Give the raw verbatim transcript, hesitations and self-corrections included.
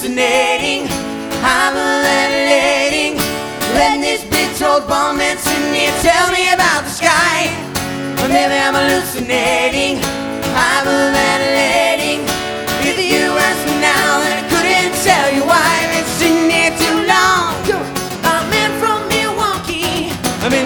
hallucinating, hyperventilating. Let this big old bomb man sitting here tell me about the sky. Or maybe I'm hallucinating, hyperventilating.